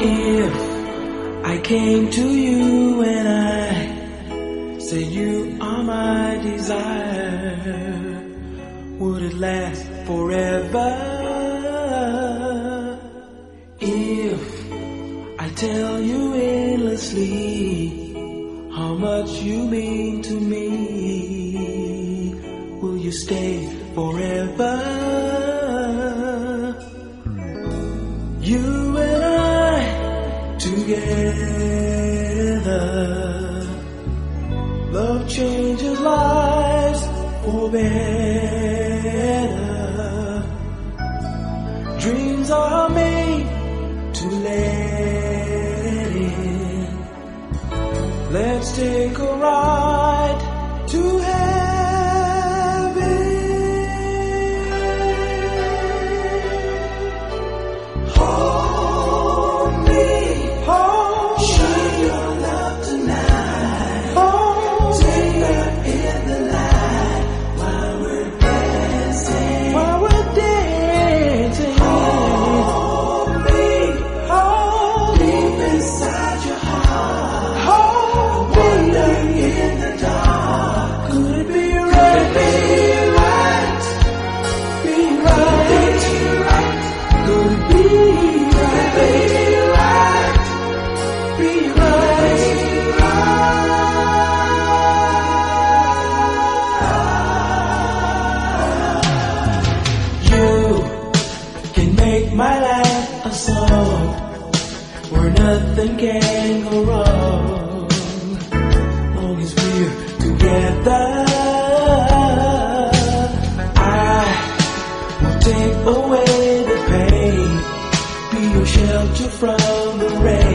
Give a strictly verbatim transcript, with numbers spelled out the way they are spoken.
If I came to you and I said you are my desire, would it last forever? If I tell you endlessly how much you mean to me, will you stay forever? You and I together, love changes lives for better. Dreams are made to let in. Let's take a ride to heaven. Hold me, hold shine your love tonight. Hold take me in the light while we're dancing. While we're dancing. Hold me, hold deep inside your heart. Hold me in the dark. Could it be right? Be right. Be right. Could it be right? Be right. Be right. You can make my life a song where nothing can go wrong, long as we're together. I will take away the pain, be your shelter from the rain.